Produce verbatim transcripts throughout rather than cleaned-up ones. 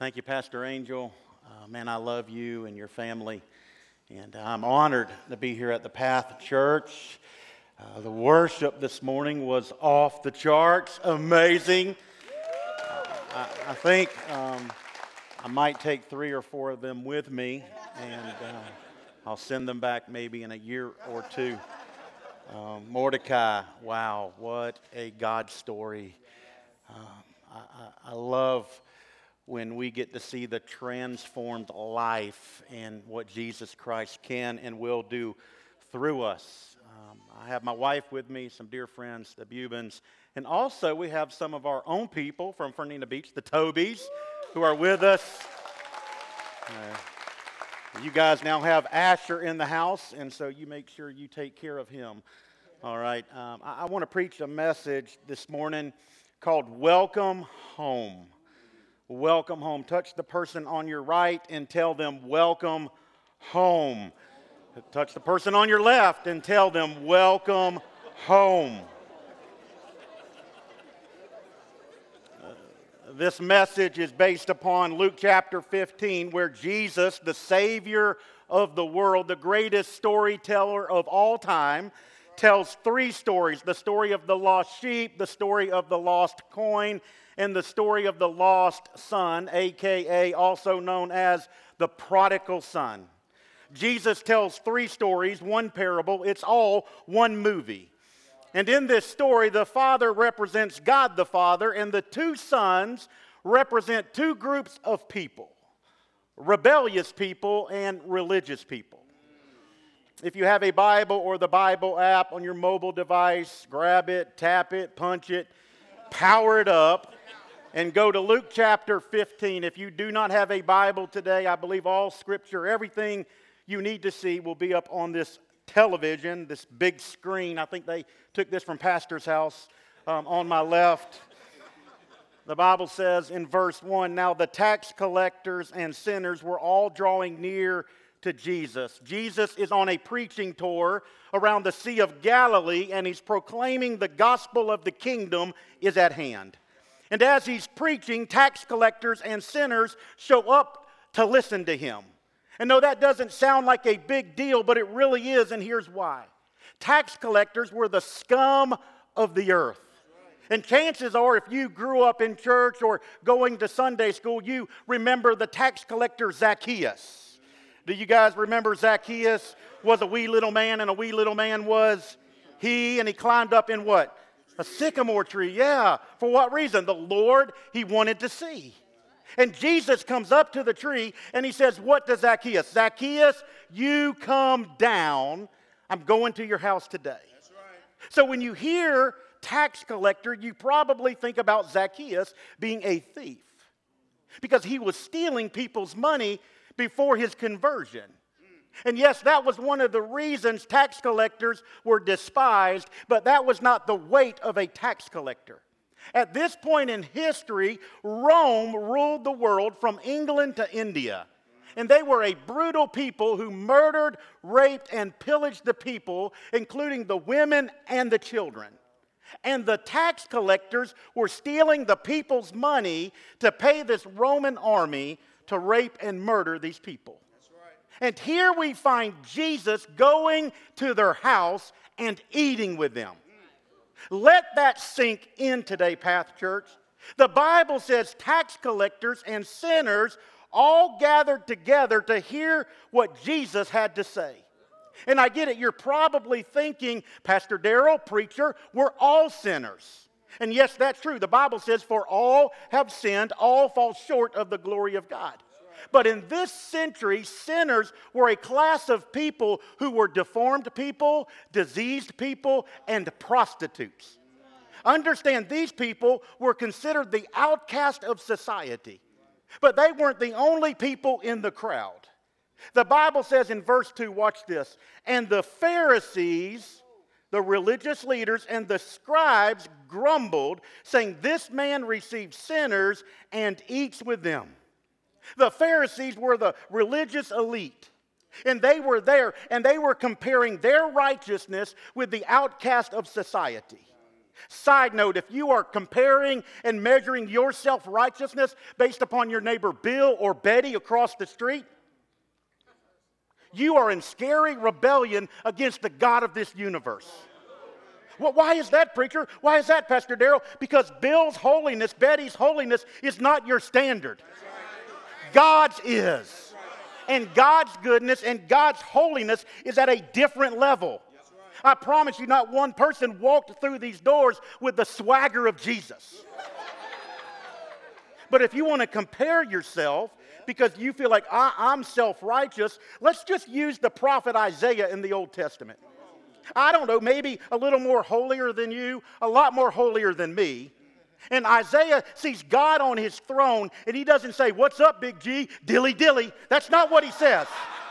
Thank you, Pastor Angel. Uh, man, I love you and your family, and I'm honored to be here at the Path Church. Uh, the worship this morning was off the charts, amazing. I, I think um, I might take three or four of them with me, and uh, I'll send them back maybe in a year or two. Um, Mordecai, wow, what a God story. Um, I, I, I love when we get to see the transformed life and what Jesus Christ can and will do through us. Um, I have my wife with me, some dear friends, the Bubens, and also we have some of our own people from Fernandina Beach, the Tobys, who are with us. Uh, you guys now have Asher in the house, and so you make sure you take care of him. All right, um, I, I want to preach a message this morning called Welcome Home. Welcome home. Touch the person on your right and tell them, welcome home. Touch the person on your left and tell them, welcome home. Uh, this message is based upon Luke chapter fifteen, where Jesus, the Savior of the world, the greatest storyteller of all time, tells three stories: the story of the lost sheep, the story of the lost coin, and the story of the lost son, a k a also known as the prodigal son. Jesus tells three stories, one parable. It's all one movie. And in this story, the father represents God the Father, and the two sons represent two groups of people: rebellious people and religious people. If you have a Bible or the Bible app on your mobile device, grab it, tap it, punch it, power it up, and go to Luke chapter fifteen. If you do not have a Bible today, I believe all Scripture, everything you need to see will be up on this television, this big screen. I think they took this from Pastor's house um, on my left. The Bible says in verse one, "Now the tax collectors and sinners were all drawing near to Jesus." Jesus is on a preaching tour around the Sea of Galilee, and he's proclaiming the gospel of the kingdom is at hand. And as he's preaching, tax collectors and sinners show up to listen to him. And no, that doesn't sound like a big deal, but it really is, and here's why. Tax collectors were the scum of the earth. And chances are, if you grew up in church or going to Sunday school, you remember the tax collector Zacchaeus. Do you guys remember Zacchaeus was a wee little man, and a wee little man was he, and he climbed up in what? A sycamore tree, yeah. For what reason? The Lord he wanted to see. And Jesus comes up to the tree and he says, what to Zacchaeus? Zacchaeus, you come down. I'm going to your house today. That's right. So when you hear tax collector, you probably think about Zacchaeus being a thief, because he was stealing people's money before his conversion. And yes, that was one of the reasons tax collectors were despised, but that was not the weight of a tax collector. At this point in history, Rome ruled the world from England to India. And they were a brutal people who murdered, raped, and pillaged the people, including the women and the children. And the tax collectors were stealing the people's money to pay this Roman army to rape and murder these people. And here we find Jesus going to their house and eating with them. Let that sink in today, Path Church. The Bible says tax collectors and sinners all gathered together to hear what Jesus had to say. And I get it, you're probably thinking, Pastor Darrell, preacher, we're all sinners. And yes, that's true. The Bible says, for all have sinned, all fall short of the glory of God. But in this century, sinners were a class of people who were deformed people, diseased people, and prostitutes. Understand, these people were considered the outcast of society. But they weren't the only people in the crowd. The Bible says in verse two, watch this, "And the Pharisees, the religious leaders, and the scribes grumbled, saying, 'This man receives sinners and eats with them.'" The Pharisees were the religious elite, and they were there, and they were comparing their righteousness with the outcast of society. Side note, if you are comparing and measuring your self-righteousness based upon your neighbor Bill or Betty across the street, you are in scary rebellion against the God of this universe. Well, why is that, preacher? Why is that, Pastor Darrell? Because Bill's holiness, Betty's holiness is not your standard. God's is. And God's goodness and God's holiness is at a different level. I promise you, not one person walked through these doors with the swagger of Jesus. But if you want to compare yourself because you feel like I, I'm self-righteous, let's just use the prophet Isaiah in the Old Testament. I don't know, maybe a little more holier than you, a lot more holier than me. And Isaiah sees God on his throne, and he doesn't say, "What's up, Big G? Dilly dilly." That's not what he says.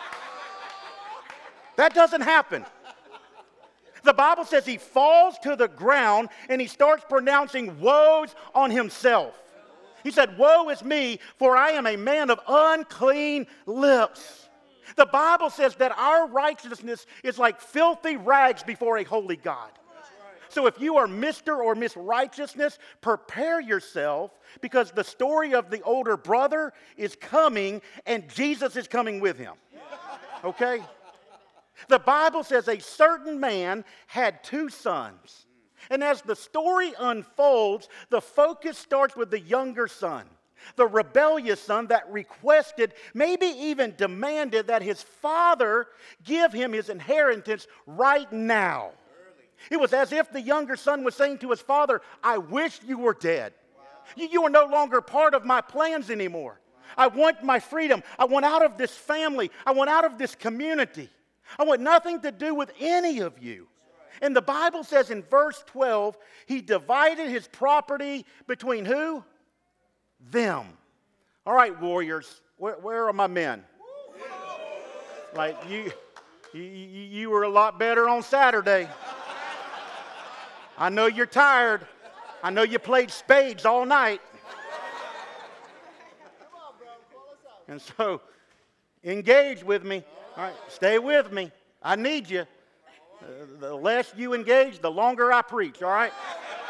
That doesn't happen. The Bible says he falls to the ground, and he starts pronouncing woes on himself. He said, "Woe is me, for I am a man of unclean lips." The Bible says that our righteousness is like filthy rags before a holy God. So if you are Mister or Miss Righteousness, prepare yourself because the story of the older brother is coming and Jesus is coming with him. Okay? The Bible says a certain man had two sons. And as the story unfolds, the focus starts with the younger son, the rebellious son that requested, maybe even demanded that his father give him his inheritance right now. It was as if the younger son was saying to his father, "I wish you were dead. You, you are no longer part of my plans anymore. I want my freedom. I want out of this family. I want out of this community. I want nothing to do with any of you." And the Bible says in verse twelve, he divided his property between who? Them. All right, warriors, where, where are my men? Like, you, you, you were a lot better on Saturday. I know you're tired. I know you played spades all night. And so, engage with me. All right, stay with me. I need you. Uh, the less you engage, the longer I preach, all right?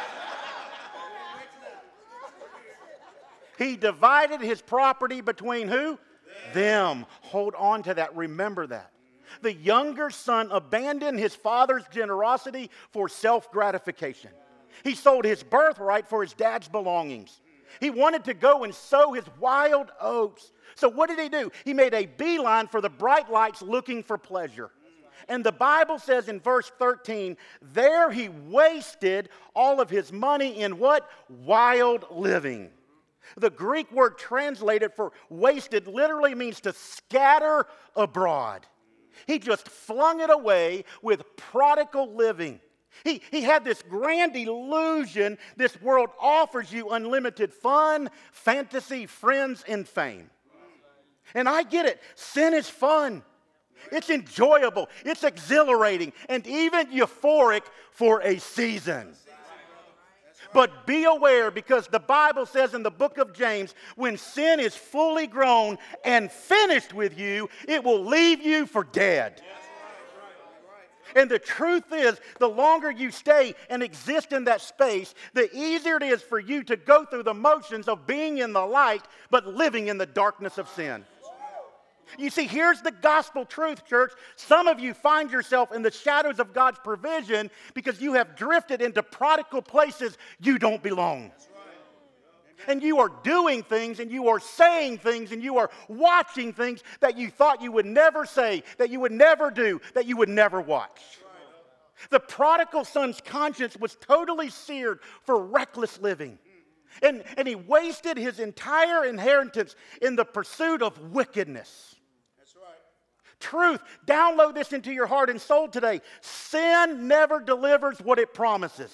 He divided his property between who? Them. Them. Hold on to that. Remember that. The younger son abandoned his father's generosity for self-gratification. He sold his birthright for his dad's belongings. He wanted to go and sow his wild oats. So what did he do? He made a beeline for the bright lights looking for pleasure. And the Bible says in verse thirteen, there he wasted all of his money in what? Wild living. The Greek word translated for wasted literally means to scatter abroad. He just flung it away with prodigal living. He, he had this grand illusion this world offers you unlimited fun, fantasy, friends, and fame. And I get it. Sin is fun. It's enjoyable. It's exhilarating. And even euphoric for a season. But be aware, because the Bible says in the book of James, when sin is fully grown and finished with you, it will leave you for dead. And the truth is, the longer you stay and exist in that space, the easier it is for you to go through the motions of being in the light, but living in the darkness of sin. You see, here's the gospel truth, church. Some of you find yourself in the shadows of God's provision because you have drifted into prodigal places you don't belong. And you are doing things and you are saying things and you are watching things that you thought you would never say, that you would never do, that you would never watch. The prodigal son's conscience was totally seared for reckless living. And, and he wasted his entire inheritance in the pursuit of wickedness. Truth, download this into your heart and soul today. Sin never delivers what it promises.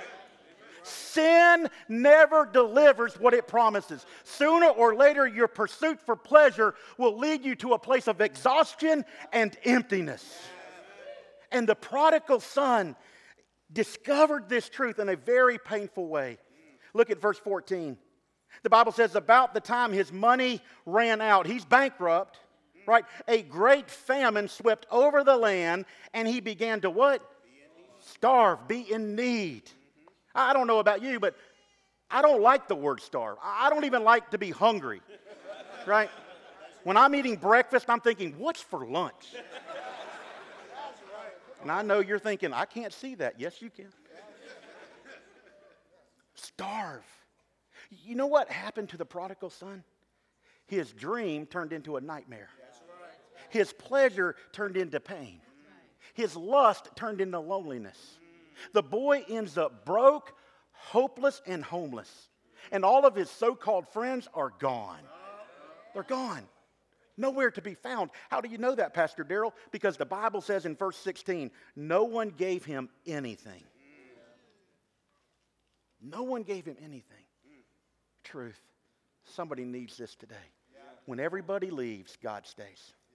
Sin never delivers what it promises. Sooner or later, your pursuit for pleasure will lead you to a place of exhaustion and emptiness. And the prodigal son discovered this truth in a very painful way. Look at verse fourteen. The Bible says, about the time his money ran out, he's bankrupt. Right? A great famine swept over the land, and he began to what? Starve, be in need. I don't know about you, but I don't like the word starve. I don't even like to be hungry, right? When I'm eating breakfast, I'm thinking, what's for lunch? And I know you're thinking, I can't see that. Yes, you can. Starve. You know what happened to the prodigal son? His dream turned into a nightmare. His pleasure turned into pain. His lust turned into loneliness. The boy ends up broke, hopeless, and homeless. And all of his so-called friends are gone. They're gone. Nowhere to be found. How do you know that, Pastor Darrell? Because the Bible says in verse sixteen, no one gave him anything. No one gave him anything. Truth. Somebody needs this today. When everybody leaves, God stays.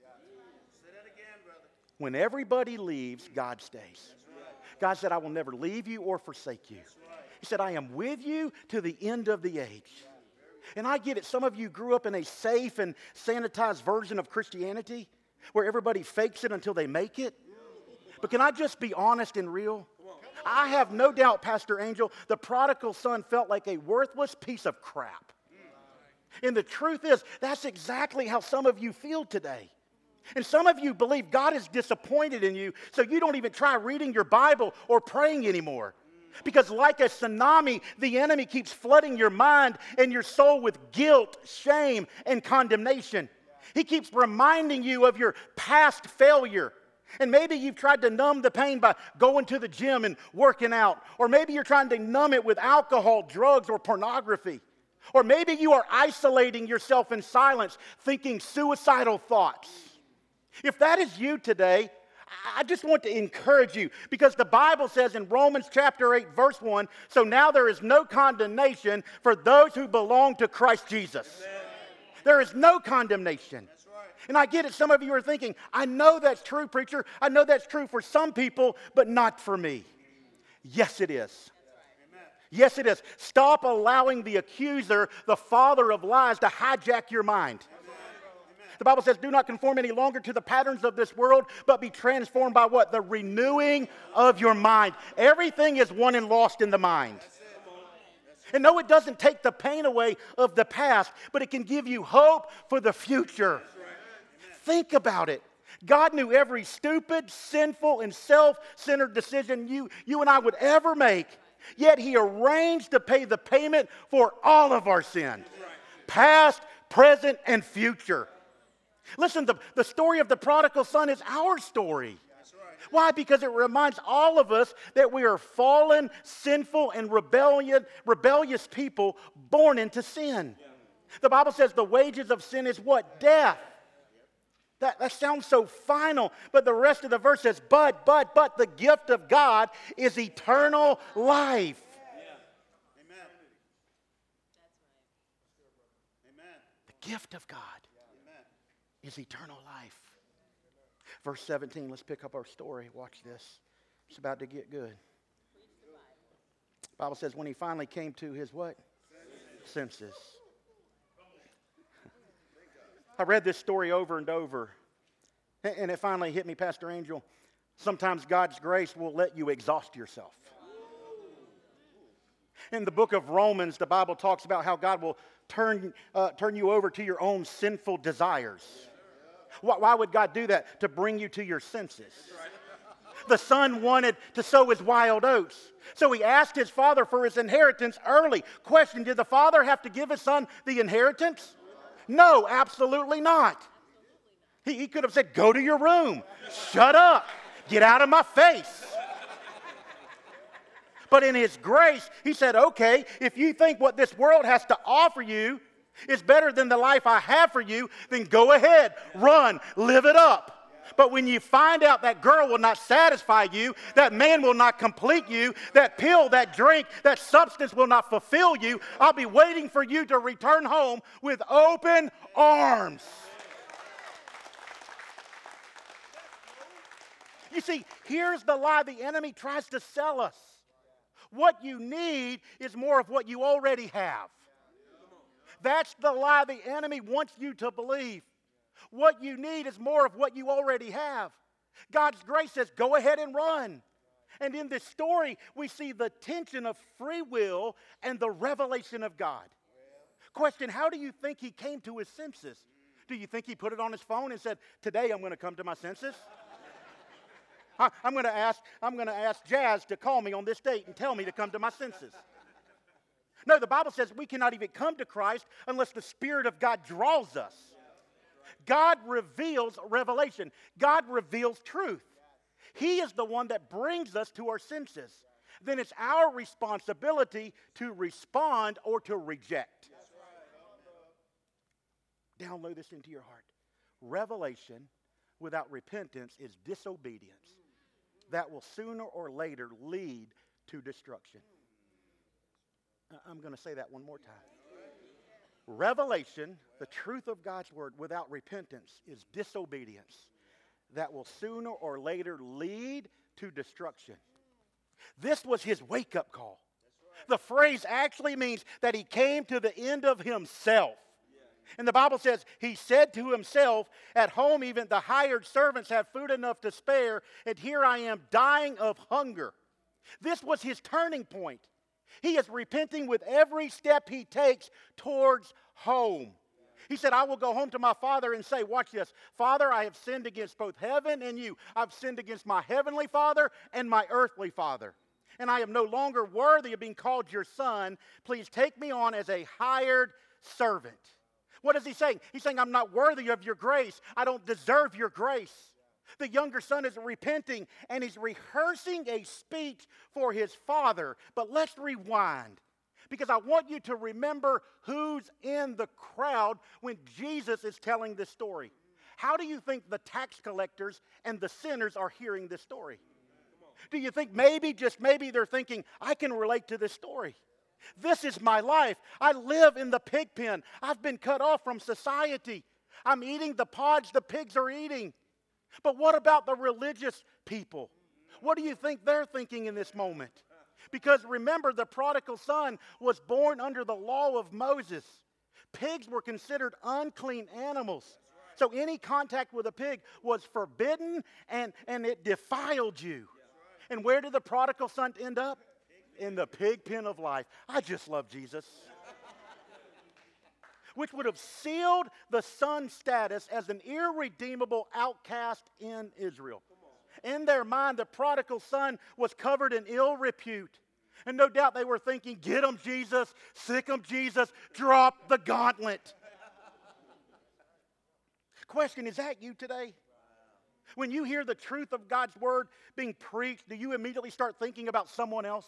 Say that again, brother. When everybody leaves, God stays. God said, I will never leave you or forsake you. He said, I am with you to the end of the age. And I get it. Some of you grew up in a safe and sanitized version of Christianity where everybody fakes it until they make it. But can I just be honest and real? I have no doubt, Pastor Angel, the prodigal son felt like a worthless piece of crap. And the truth is, that's exactly how some of you feel today. And some of you believe God is disappointed in you, so you don't even try reading your Bible or praying anymore. Because like a tsunami, the enemy keeps flooding your mind and your soul with guilt, shame, and condemnation. He keeps reminding you of your past failure. And maybe you've tried to numb the pain by going to the gym and working out. Or maybe you're trying to numb it with alcohol, drugs, or pornography. Or maybe you are isolating yourself in silence, thinking suicidal thoughts. If that is you today, I just want to encourage you, because the Bible says in Romans chapter eight, verse one, so now there is no condemnation for those who belong to Christ Jesus. Amen. There is no condemnation. That's right. And I get it, some of you are thinking, I know that's true, preacher. I know that's true for some people, but not for me. Yes, it is. Yes, it is. Stop allowing the accuser, the father of lies, to hijack your mind. The Bible says, do not conform any longer to the patterns of this world, but be transformed by what? The renewing of your mind. Everything is won and lost in the mind. And no, it doesn't take the pain away of the past, but it can give you hope for the future. Think about it. God knew every stupid, sinful, and self-centered decision you, you and I would ever make, yet He arranged to pay the payment for all of our sins. Past, present, and future. Listen, the, the story of the prodigal son is our story. Why? Because it reminds all of us that we are fallen, sinful, and rebellion, rebellious people born into sin. The Bible says the wages of sin is what? Death. That, that sounds so final, but the rest of the verse says, but, but, but the gift of God is eternal life. Amen. Amen. The gift of God is eternal life. Verse seventeen, let's pick up our story. Watch this. It's about to get good. The Bible says when he finally came to his what? Senses. Senses. I read this story over and over, and it finally hit me, Pastor Angel. Sometimes God's grace will let you exhaust yourself. In the book of Romans, the Bible talks about how God will turn, uh, turn you over to your own sinful desires. Why, why would God do that? To bring you to your senses. The son wanted to sow his wild oats, so he asked his father for his inheritance early. Question, did the father have to give his son the inheritance? No, absolutely not. He, he could have said, go to your room. Shut up. Get out of my face. But in His grace, He said, okay, if you think what this world has to offer you is better than the life I have for you, then go ahead, run, live it up. But when you find out that girl will not satisfy you, that man will not complete you, that pill, that drink, that substance will not fulfill you, I'll be waiting for you to return home with open arms. You see, here's the lie the enemy tries to sell us. What you need is more of what you already have. That's the lie the enemy wants you to believe. What you need is more of what you already have. God's grace says, go ahead and run. And in this story, we see the tension of free will and the revelation of God. Question, how do you think he came to his senses? Do you think he put it on his phone and said, today I'm going to come to my senses? I, I'm going to ask, I'm going to ask Jazz to call me on this date and tell me to come to my senses. No, the Bible says we cannot even come to Christ unless the Spirit of God draws us. God reveals revelation. God reveals truth. He is the one that brings us to our senses. Then it's our responsibility to respond or to reject. Download this into your heart. Revelation without repentance is disobedience that will sooner or later lead to destruction. I'm going to say that one more time. Revelation, the truth of God's word, without repentance is disobedience that will sooner or later lead to destruction. This was his wake-up call. The phrase actually means that he came to the end of himself. And the Bible says, he said to himself, at home even the hired servants have food enough to spare, and here I am dying of hunger. This was his turning point. He is repenting with every step he takes towards home. He said, I will go home to my father and say, watch this, Father, I have sinned against both heaven and you. I've sinned against my heavenly father and my earthly father. And I am no longer worthy of being called your son. Please take me on as a hired servant. What is he saying? He's saying, I'm not worthy of your grace. I don't deserve your grace. The younger son is repenting, and he's rehearsing a speech for his father. But let's rewind, because I want you to remember who's in the crowd when Jesus is telling this story. How do you think the tax collectors and the sinners are hearing this story? Do you think maybe, just maybe, they're thinking, I can relate to this story? This is my life. I live in the pig pen. I've been cut off from society. I'm eating the pods the pigs are eating. But what about the religious people? What do you think they're thinking in this moment? Because remember, the prodigal son was born under the law of Moses. Pigs were considered unclean animals. So any contact with a pig was forbidden, and, and it defiled you. And where did the prodigal son end up? In the pig pen of life. I just love Jesus. Which would have sealed the son's status as an irredeemable outcast in Israel. In their mind, the prodigal son was covered in ill repute. And no doubt they were thinking, get him, Jesus, sick him, Jesus, drop the gauntlet. Question, is that you today? When you hear the truth of God's word being preached, do you immediately start thinking about someone else?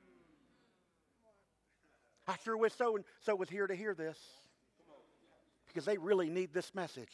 I sure wish so and so was here to hear this, because they really need this message.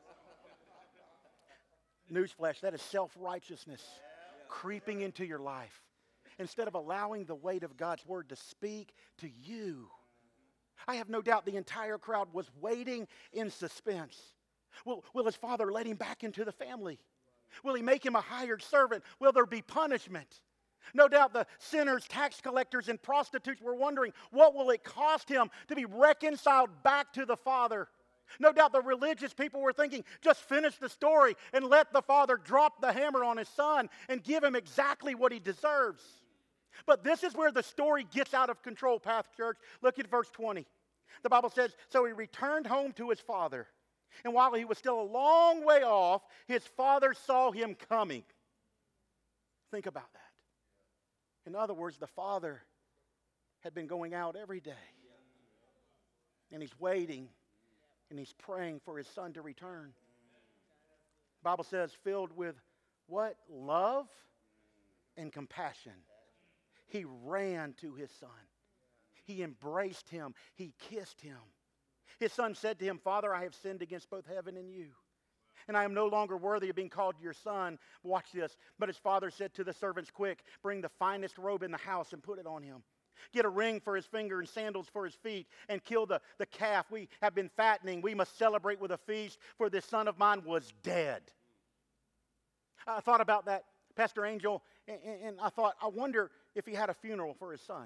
Newsflash, that is self-righteousness creeping into your life instead of allowing the weight of God's word to speak to you. I have no doubt the entire crowd was waiting in suspense. Will, will his father let him back into the family? Will he make him a hired servant? Will there be punishment? No doubt the sinners, tax collectors, and prostitutes were wondering, what will it cost him to be reconciled back to the Father? No doubt the religious people were thinking, just finish the story and let the Father drop the hammer on his son and give him exactly what he deserves. But this is where the story gets out of control, Path Church. Look at verse twenty. The Bible says, so he returned home to his father. And while he was still a long way off, his father saw him coming. Think about that. In other words, the father had been going out every day. And he's waiting. And he's praying for his son to return. The Bible says, filled with what? Love and compassion. He ran to his son. He embraced him. He kissed him. His son said to him, Father, I have sinned against both heaven and you. And I am no longer worthy of being called your son. Watch this. But his father said to the servants, quick, bring the finest robe in the house and put it on him. Get a ring for his finger and sandals for his feet, and kill the, the calf we have been fattening. We must celebrate with a feast, for this son of mine was dead. I thought about that, Pastor Angel, and, and I thought, I wonder if he had a funeral for his son.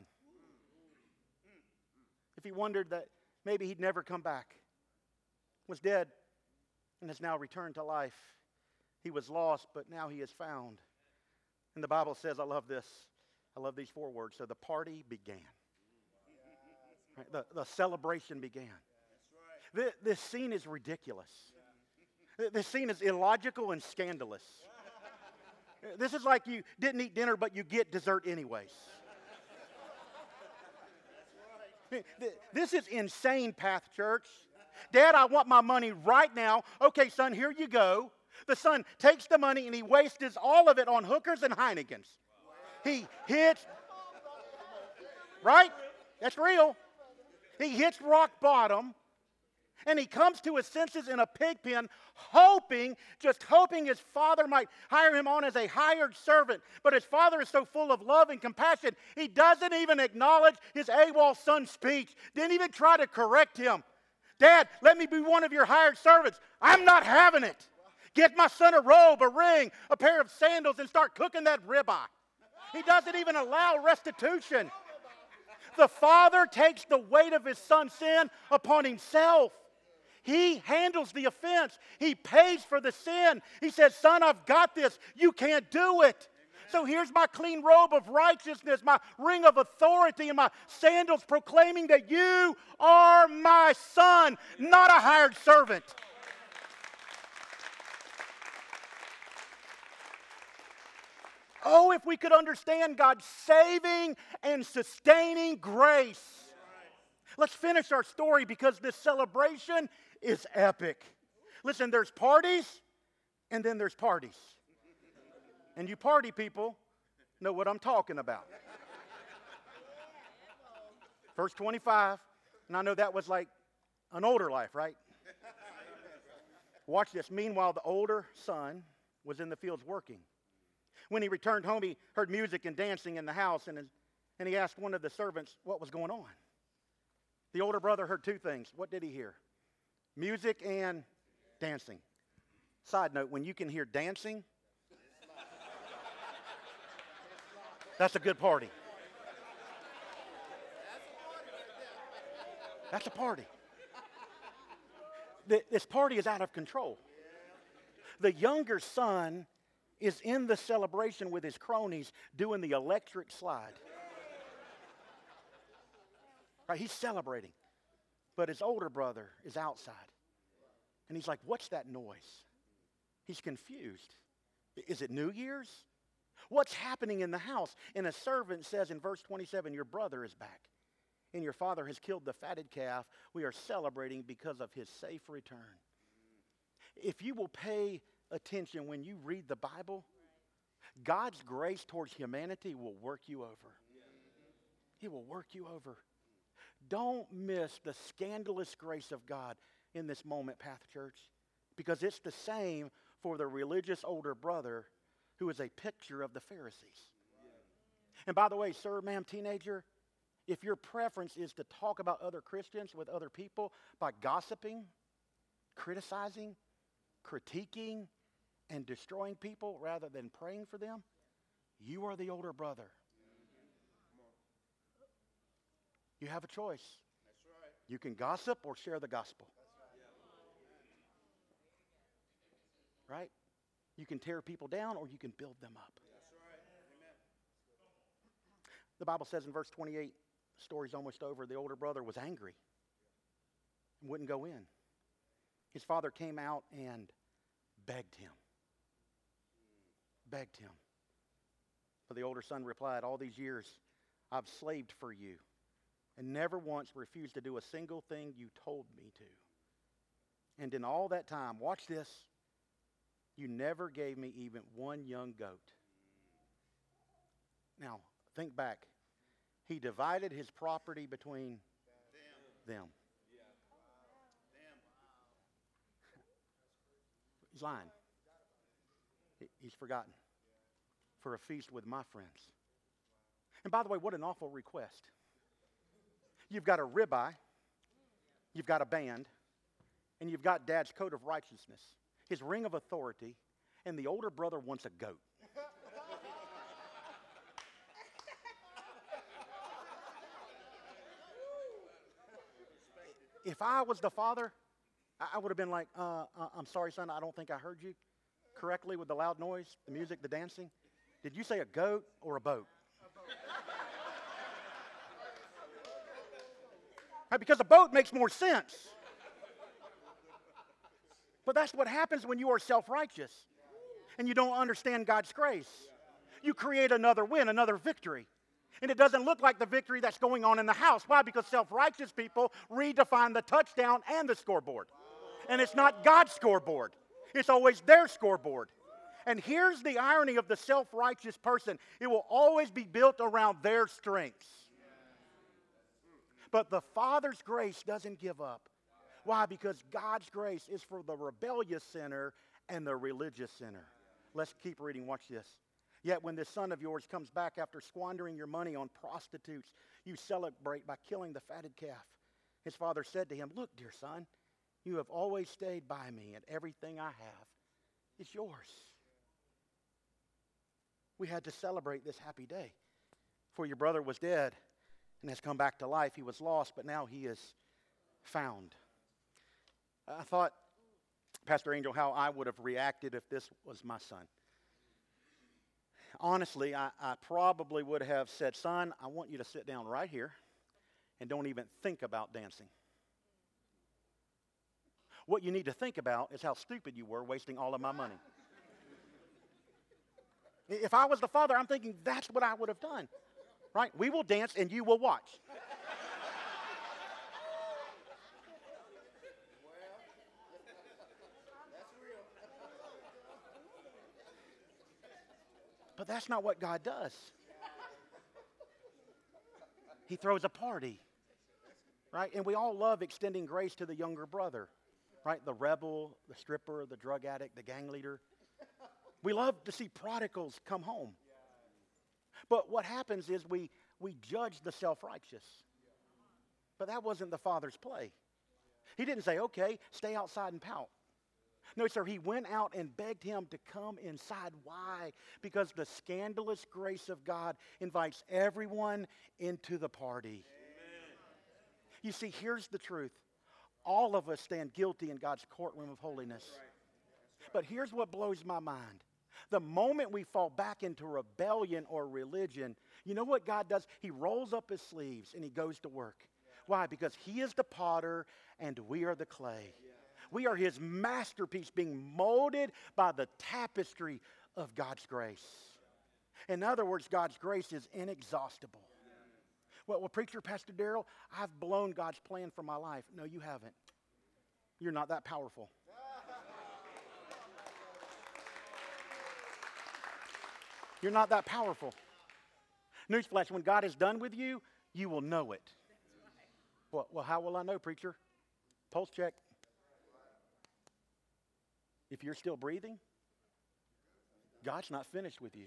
If he wondered that maybe he'd never come back. Was dead and has now returned to life. He was lost, but now he is found. And the Bible says, I love this. I love these four words. So the party began. Right? The, the celebration began. This, this scene is ridiculous. This scene is illogical and scandalous. This is like you didn't eat dinner, but you get dessert anyways. This is insane, Path Church. Dad, I want my money right now. Okay, son, here you go. The son takes the money and he wastes all of it on hookers and Heinekens. He hits, right? That's real. He hits rock bottom. And he comes to his senses in a pig pen, hoping, just hoping his father might hire him on as a hired servant. But his father is so full of love and compassion, he doesn't even acknowledge his AWOL son's speech. Didn't even try to correct him. Dad, let me be one of your hired servants. I'm not having it. Get my son a robe, a ring, a pair of sandals, and start cooking that ribeye. He doesn't even allow restitution. The father takes the weight of his son's sin upon himself. He handles the offense. He pays for the sin. He says, son, I've got this. You can't do it. Amen. So here's my clean robe of righteousness, my ring of authority, and my sandals proclaiming that you are my son, not a hired servant. Oh, if we could understand God's saving and sustaining grace. Let's finish our story because this celebration is epic. Listen, there's parties and then there's parties. And you party people know what I'm talking about. Verse twenty-five, and I know that was like an older life, right? Watch this. Meanwhile, the older son was in the fields working. When he returned home, he heard music and dancing in the house, and, and he asked one of the servants what was going on. The older brother heard two things. What did he hear? Music and dancing. Side note, when you can hear dancing, that's a good party. That's a party. This party is out of control. The younger son is in the celebration with his cronies doing the electric slide. Right, he's celebrating. But his older brother is outside. And he's like, what's that noise? He's confused. Is it New Year's? What's happening in the house? And a servant says in verse twenty-seven, your brother is back. And your father has killed the fatted calf. We are celebrating because of his safe return. If you will pay attention when you read the Bible, God's grace towards humanity will work you over. He will work you over. Don't miss the scandalous grace of God in this moment, Path Church, because it's the same for the religious older brother who is a picture of the Pharisees. And by the way, sir, ma'am, teenager, if your preference is to talk about other Christians with other people by gossiping, criticizing, critiquing, and destroying people rather than praying for them, you are the older brother. You have a choice. That's right. You can gossip or share the gospel. Right. Right? You can tear people down or you can build them up. That's right. Amen. The Bible says in verse twenty-eight, the story's almost over, the older brother was angry and wouldn't go in. His father came out and begged him. Begged him. But the older son replied, all these years I've slaved for you and never once refused to do a single thing you told me to. And in all that time, watch this, you never gave me even one young goat. Now, think back. He divided his property between them. them. He's lying. He's forgotten. For a feast with my friends. And by the way, what an awful request. You've got a ribeye, you've got a band, and you've got dad's coat of righteousness, his ring of authority, and the older brother wants a goat. If I was the father, I would have been like, uh, uh, I'm sorry, son, I don't think I heard you correctly with the loud noise, the music, the dancing. Did you say a goat or a boat? Right, because a boat makes more sense. But that's what happens when you are self-righteous and you don't understand God's grace. You create another win, another victory. And it doesn't look like the victory that's going on in the house. Why? Because self-righteous people redefine the touchdown and the scoreboard. And it's not God's scoreboard. It's always their scoreboard. And here's the irony of the self-righteous person. It will always be built around their strengths. But the Father's grace doesn't give up. Why? Because God's grace is for the rebellious sinner and the religious sinner. Let's keep reading. Watch this. Yet when this son of yours comes back after squandering your money on prostitutes, you celebrate by killing the fatted calf. His father said to him, look, dear son, you have always stayed by me, and everything I have is yours. We had to celebrate this happy day. For your brother was dead and has come back to life. He was lost, but now he is found. I thought, Pastor Angel, how I would have reacted if this was my son. Honestly, I, I probably would have said, son, I want you to sit down right here and don't even think about dancing. What you need to think about is how stupid you were wasting all of my money. If I was the father, I'm thinking that's what I would have done. Right? We will dance and you will watch. But that's not what God does. He throws a party, right? And we all love extending grace to the younger brother, right? The rebel, the stripper, the drug addict, the gang leader. We love to see prodigals come home. But what happens is we, we judge the self-righteous. But that wasn't the Father's play. He didn't say, okay, stay outside and pout. No, sir, he went out and begged him to come inside. Why? Because the scandalous grace of God invites everyone into the party. Amen. You see, here's the truth. All of us stand guilty in God's courtroom of holiness. That's right. That's right. But here's what blows my mind. The moment we fall back into rebellion or religion, you know what God does? He rolls up his sleeves and he goes to work. Yeah. Why? Because he is the potter and we are the clay. Yeah. We are his masterpiece being molded by the tapestry of God's grace. In other words, God's grace is inexhaustible. Well, well preacher, Pastor Darrell, I've blown God's plan for my life. No, you haven't. You're not that powerful. You're not that powerful. Newsflash, when God is done with you, you will know it. Well, well, how will I know, preacher? Pulse check. If you're still breathing, God's not finished with you.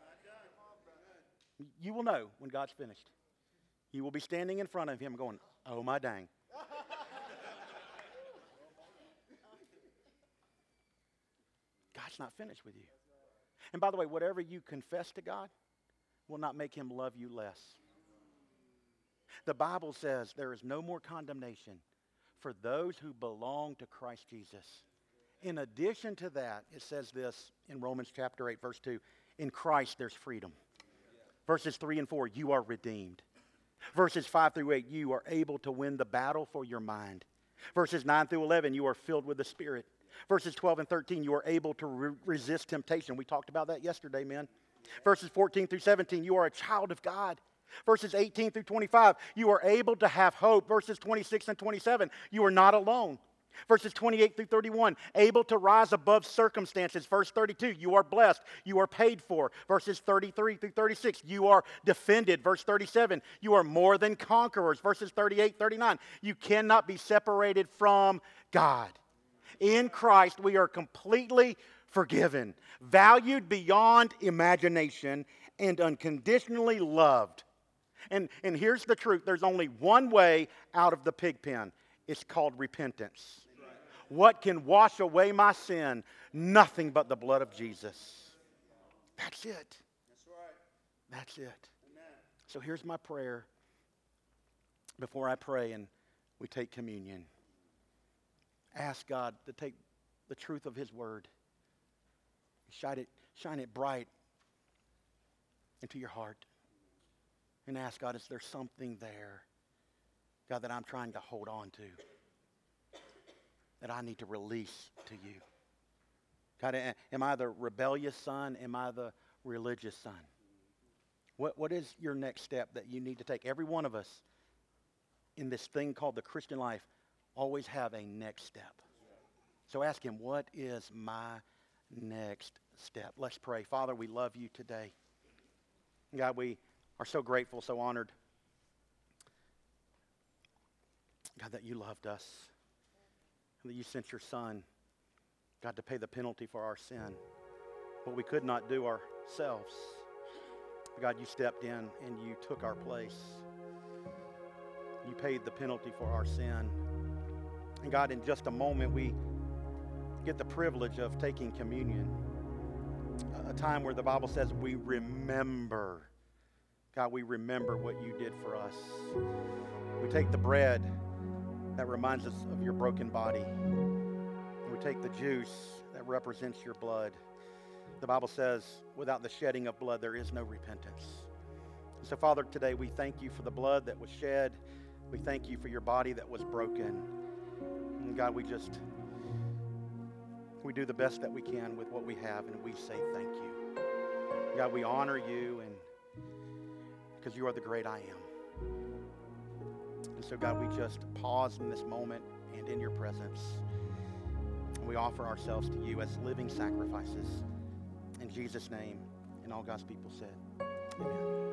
You will know when God's finished. You will be standing in front of him going, oh my dang. God's not finished with you. And by the way, whatever you confess to God will not make him love you less. The Bible says there is no more condemnation for those who belong to Christ Jesus. In addition to that, it says this in Romans chapter eight, verse two. In Christ there's freedom. Verses three and four, you are redeemed. Verses five through eight, you are able to win the battle for your mind. Verses nine through eleven, you are filled with the Spirit. Verses twelve and thirteen, you are able to re- resist temptation. We talked about that yesterday, men. Verses fourteen through seventeen, you are a child of God. Verses eighteen through twenty-five, you are able to have hope. Verses twenty-six and twenty-seven, you are not alone. Verses twenty-eight through thirty-one, able to rise above circumstances. Verse thirty-two, you are blessed, you are paid for. Verses thirty-three through thirty-six, you are defended. Verse thirty-seven, you are more than conquerors. Verses thirty-eight, thirty-nine, you cannot be separated from God. In Christ, we are completely forgiven, valued beyond imagination, and unconditionally loved. And, and here's the truth. There's only one way out of the pig pen. It's called repentance. What can wash away my sin? Nothing but the blood of Jesus. That's it. That's right. That's it. Amen. So here's my prayer before I pray and we take communion. Ask God to take the truth of his word, shine it, shine it bright into your heart and ask, God, is there something there, God, that I'm trying to hold on to, that I need to release to you? God, am I the rebellious son? Am I the religious son? What, what is your next step that you need to take? Every one of us in this thing called the Christian life always have a next step. So ask him, what is my next step? Let's pray. Father, we love you today. God, we are so grateful, so honored, God, that you loved us, and that you sent your son, God, to pay the penalty for our sin, what we could not do ourselves. God, you stepped in and you took our place. You paid the penalty for our sin. And God, in just a moment, we get the privilege of taking communion, a time where the Bible says we remember. God, we remember what you did for us. We take the bread that reminds us of your broken body. And we take the juice that represents your blood. The Bible says, without the shedding of blood, there is no repentance. And so, Father, today we thank you for the blood that was shed. We thank you for your body that was broken. And God, we just, we do the best that we can with what we have, and we say thank you. God, we honor you, and because you are the great I am. And so, God, we just pause in this moment and in your presence. And we offer ourselves to you as living sacrifices. In Jesus' name, and all God's people said, amen.